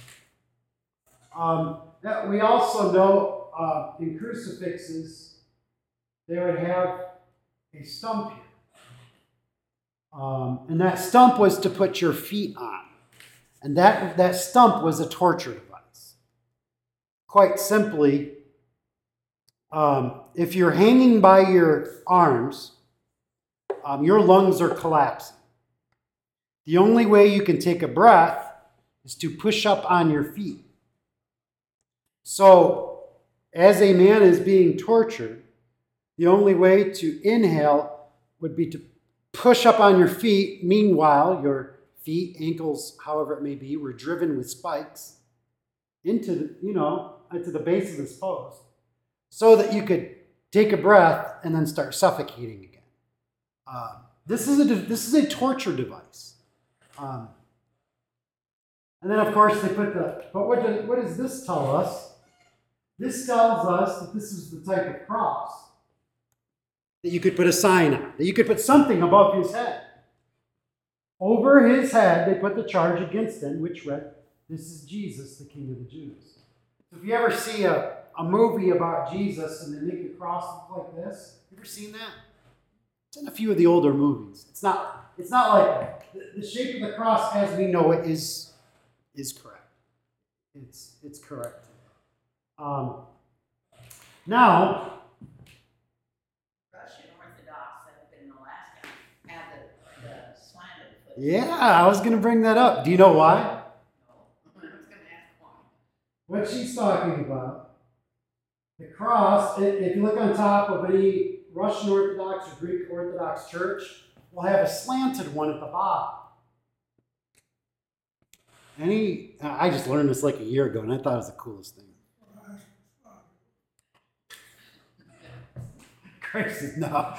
to. We also know in crucifixes, they would have a stump here. And that stump was to put your feet on. And that stump was a torture device. Quite simply, if you're hanging by your arms, your lungs are collapsing. The only way you can take a breath is to push up on your feet. So, as a man is being tortured, the only way to inhale would be to push up on your feet. Meanwhile, your feet, ankles, however it may be, were driven with spikes into the base of this post so that you could take a breath and then start suffocating again. This is a torture device. And then, of course, they put but what does this tell us? This tells us that this is the type of cross that you could put a sign on, that you could put something above his head. Over his head, they put the charge against him, which read, "This is Jesus, the King of the Jews." So if you ever see a movie about Jesus and they make the cross look like this, you ever seen that? It's in a few of the older movies. It's not like the shape of the cross as we know it is correct. It's correct. Now, Russian Orthodox up in Alaska have the slanted foot. yeah, I was going to bring that up. Do you know why? No, I was gonna ask why. What she's talking about, the cross, if you look on top of any Russian Orthodox or Greek Orthodox church, will have a slanted one at the bottom. I just learned this like a year ago, and I thought it was the coolest thing. Grace, no.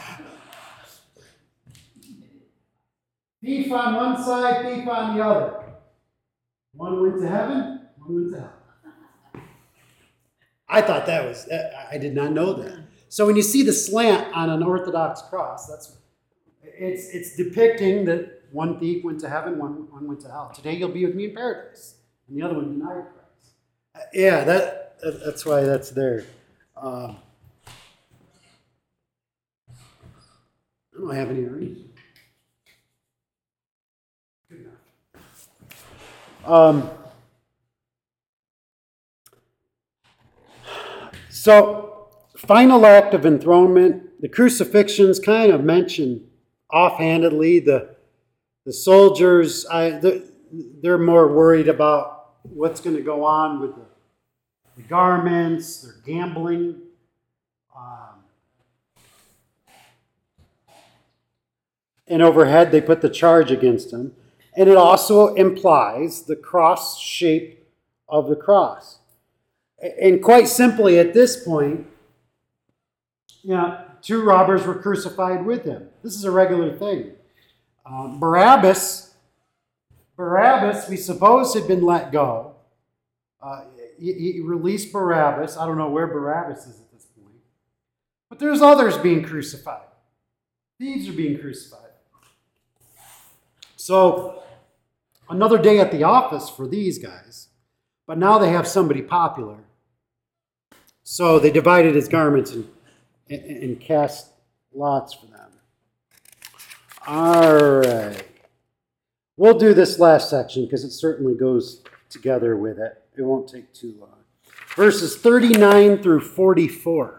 Thief on one side, thief on the other. One went to heaven, one went to hell. I thought I did not know that. So when you see the slant on an Orthodox cross, it's depicting that one thief went to heaven, one went to hell. Today you'll be with me in paradise, and the other one denied Christ. That's why that's there. I don't have any earrings. Good enough. So, final act of enthronement. The crucifixions kind of mentioned offhandedly. The soldiers, they're more worried about what's going to go on with the garments. They're gambling. And overhead, they put the charge against him. And it also implies the cross shape of the cross. And quite simply, at this point, two robbers were crucified with him. This is a regular thing. Barabbas, we suppose, had been let go. He released Barabbas. I don't know where Barabbas is at this point. But there's others being crucified. Thieves are being crucified. So, another day at the office for these guys. But now they have somebody popular. So they divided his garments and cast lots for them. All right. We'll do this last section because it certainly goes together with it. It won't take too long. Verses 39 through 44.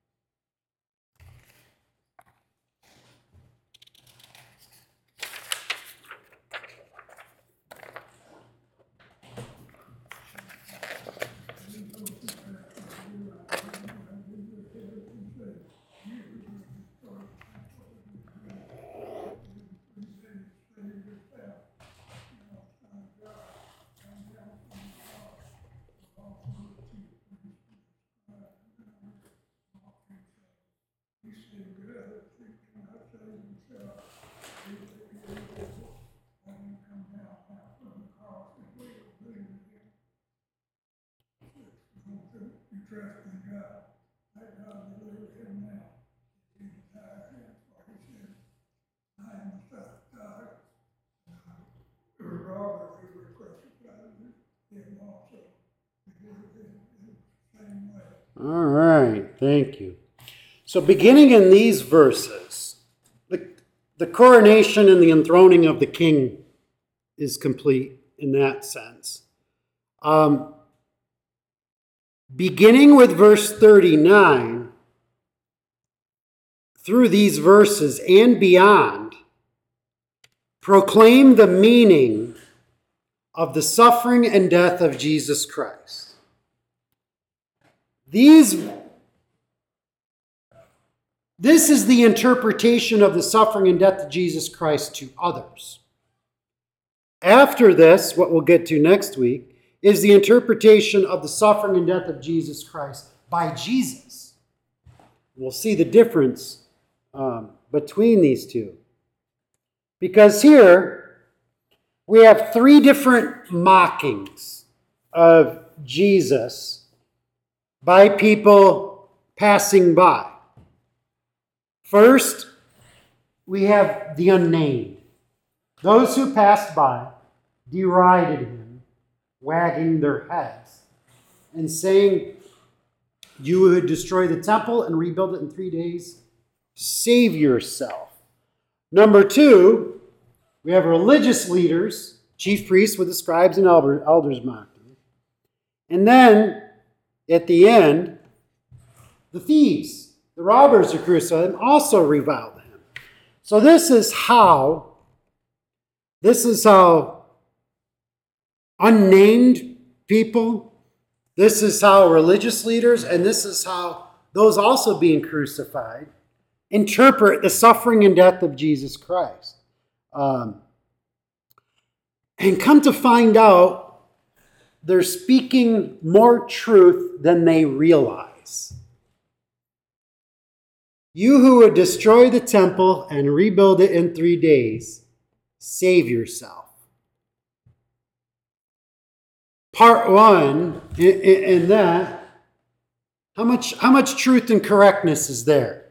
All right, thank you. So beginning in these verses, the coronation and the enthroning of the king is complete in that sense. Beginning with verse 39, through these verses and beyond, proclaim the meaning of the suffering and death of Jesus Christ. This is the interpretation of the suffering and death of Jesus Christ to others. After this, what we'll get to next week, is the interpretation of the suffering and death of Jesus Christ by Jesus. We'll see the difference between these two. Because here, we have three different mockings of Jesus by people passing by. First, we have the unnamed. Those who passed by derided him, wagging their heads and saying, "You would destroy the temple and rebuild it in 3 days? Save yourself." Number two, we have religious leaders, chief priests with the scribes and elders mocking. And then, at the end, the thieves, the robbers who crucified him, also reviled him. So this is how unnamed people, this is how religious leaders, and this is how those also being crucified interpret the suffering and death of Jesus Christ. And come to find out, they're speaking more truth than they realize. You who would destroy the temple and rebuild it in 3 days, save yourself. Part one, in that, how much truth and correctness is there?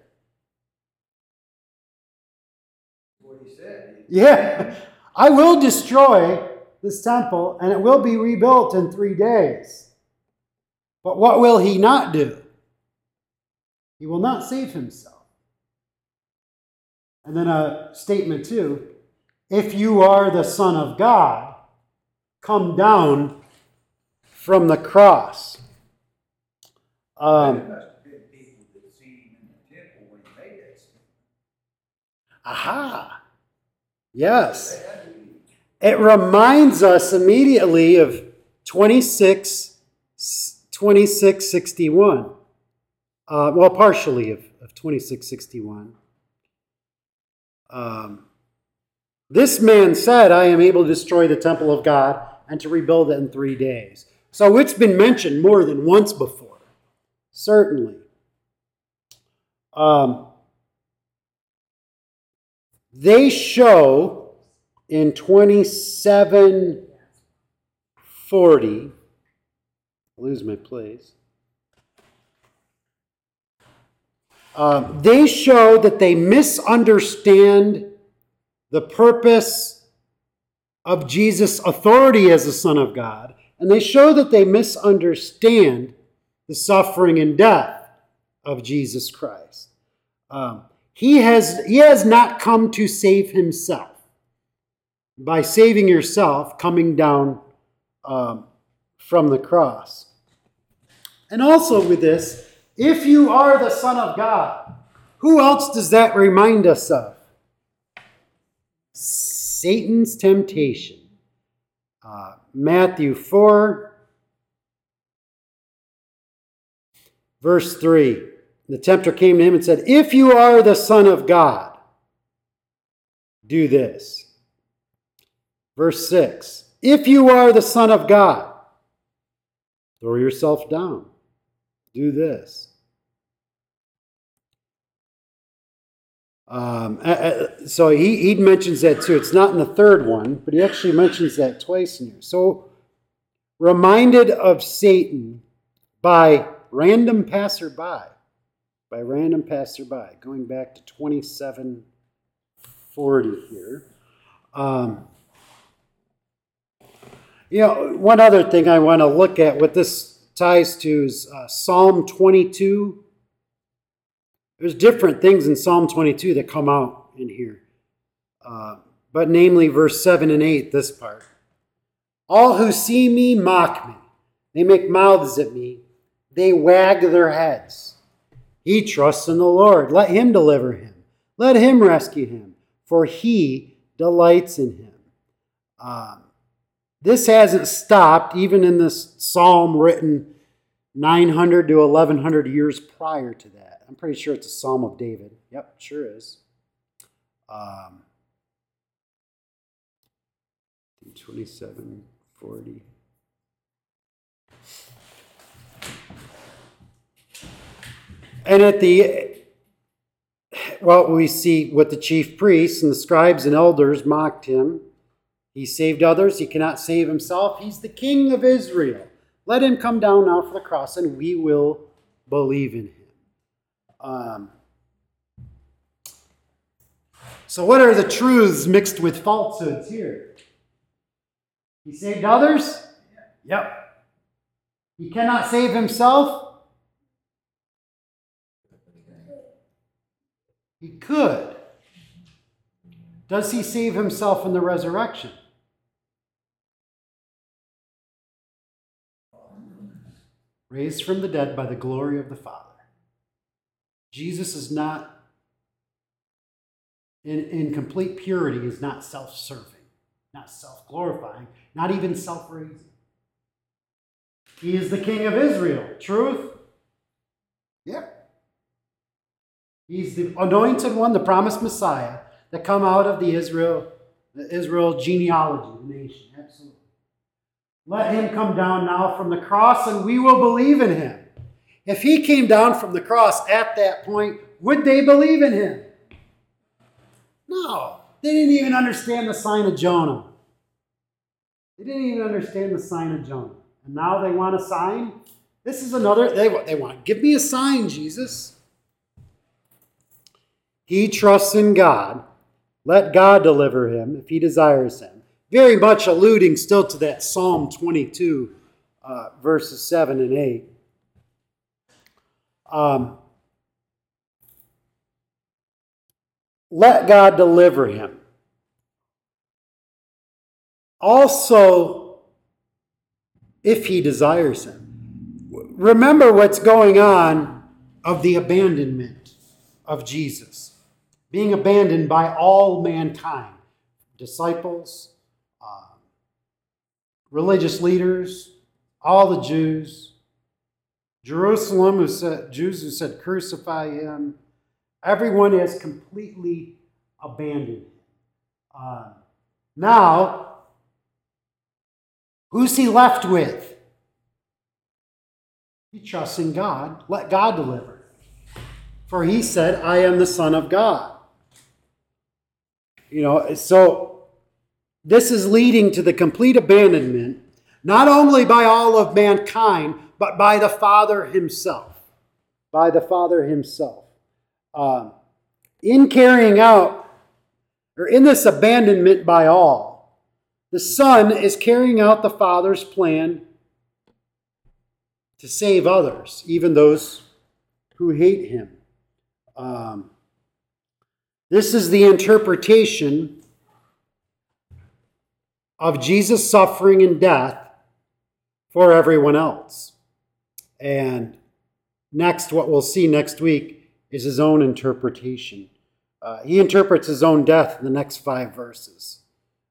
What he said. Yeah, I will destroy this temple and it will be rebuilt in 3 days. But what will he not do? He will not save himself. And then a statement too, if you are the Son of God, come down from the cross. There must have been people that seen him in the temple when he made that statement. Aha! Yes. It reminds us immediately of 26:61. Well, partially of 26:61. This man said, "I am able to destroy the temple of God and to rebuild it in 3 days." So it's been mentioned more than once before. Certainly. They show in 27:40, lose my place. They show that they misunderstand the purpose of Jesus' authority as the Son of God, and they show that they misunderstand the suffering and death of Jesus Christ. He has not come to save himself. By saving yourself, coming down from the cross. And also with this, if you are the Son of God, who else does that remind us of? Satan's temptation. Matthew 4, verse 3. The tempter came to him and said, if you are the Son of God, do this. Verse 6. If you are the Son of God, throw yourself down. Do this. So he mentions that too. It's not in the third one, but he actually mentions that twice in here. So, reminded of Satan by random passerby. Going back to 27:40 here. One other thing I want to look at, what this ties to, is Psalm 22. There's different things in Psalm 22 that come out in here. But namely verse 7 and 8, this part. All who see me mock me. They make mouths at me. They wag their heads. He trusts in the Lord. Let him deliver him. Let him rescue him, for he delights in him. This hasn't stopped, even in this psalm written 900 to 1100 years prior to that. I'm pretty sure it's a Psalm of David. Yep, sure is. 27:40. And we see what the chief priests and the scribes and elders mocked him. He saved others. He cannot save himself. He's the King of Israel. Let him come down now for the cross, and we will believe in him. So what are the truths mixed with falsehoods here? He saved others? Yep. He cannot save himself? He could. Does he save himself in the resurrection? Raised from the dead by the glory of the Father. Jesus is not, in complete purity, is not self-serving, not self-glorifying, not even self-raising. He is the King of Israel. Truth? Yep. He's the anointed one, the promised Messiah, that come out of the Israel genealogy, the nation. Absolutely. Let him come down now from the cross, and we will believe in him. If he came down from the cross at that point, would they believe in him? No. They didn't even understand the sign of Jonah. And now they want a sign? This is another, they want, give me a sign, Jesus. He trusts in God. Let God deliver him if he desires him. Very much alluding still to that Psalm 22, verses 7 and 8. Let God deliver him. Also, if he desires him. Remember what's going on of the abandonment of Jesus. Being abandoned by all mankind. Disciples, religious leaders, all the Jews. Jerusalem, Jews who said, crucify him. Everyone has completely abandoned him. Now, who's he left with? He trusts in God. Let God deliver. For he said, I am the Son of God. So this is leading to the complete abandonment, not only by all of mankind, but by the Father himself. By the Father himself. In carrying out, or in this abandonment by all, the Son is carrying out the Father's plan to save others, even those who hate him. This is the interpretation of Jesus' suffering and death for everyone else. And next, what we'll see next week is his own interpretation. He interprets his own death in the next 5 verses.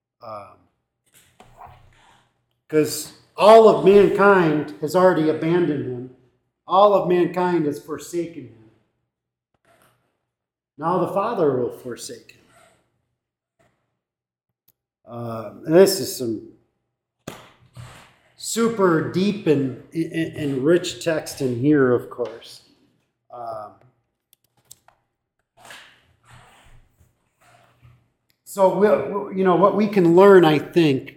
Because all of mankind has already abandoned him. All of mankind has forsaken him. Now the Father will forsake him. And this is some super deep and rich text in here, of course. So, what we can learn, I think,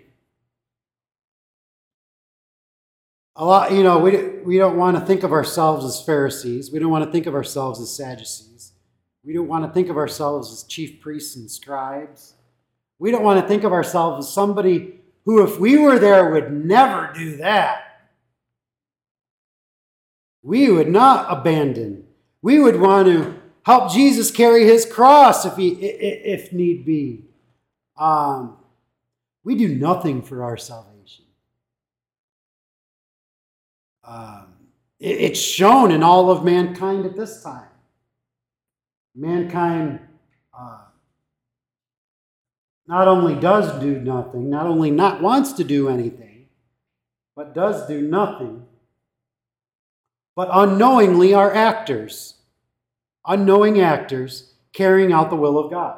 a lot, we don't want to think of ourselves as Pharisees. We don't want to think of ourselves as Sadducees. We don't want to think of ourselves as chief priests and scribes. We don't want to think of ourselves as somebody who, if we were there, would never do that. We would not abandon. We would want to help Jesus carry his cross if need be. We do nothing for our salvation. It's shown in all of mankind at this time. Mankind not only does do nothing, not only not wants to do anything, but does do nothing, but unknowingly are actors. Unknowing actors carrying out the will of God.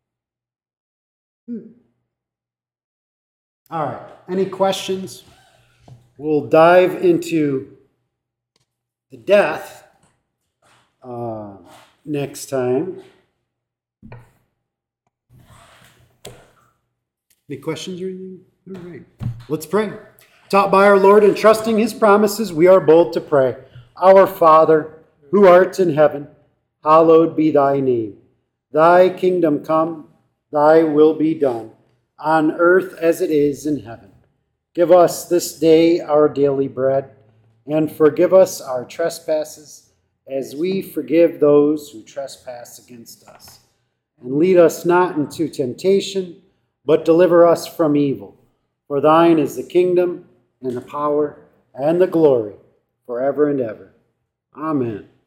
All right. Any questions? We'll dive into the death next time. Any questions or anything? All right. Let's pray. Taught by our Lord and trusting his promises, we are bold to pray. Our Father, who art in heaven, hallowed be thy name. Thy kingdom come, thy will be done, on earth as it is in heaven. Give us this day our daily bread, and forgive us our trespasses, as we forgive those who trespass against us. And lead us not into temptation, but deliver us from evil. For thine is the kingdom, and the power, and the glory, forever and ever. Amen.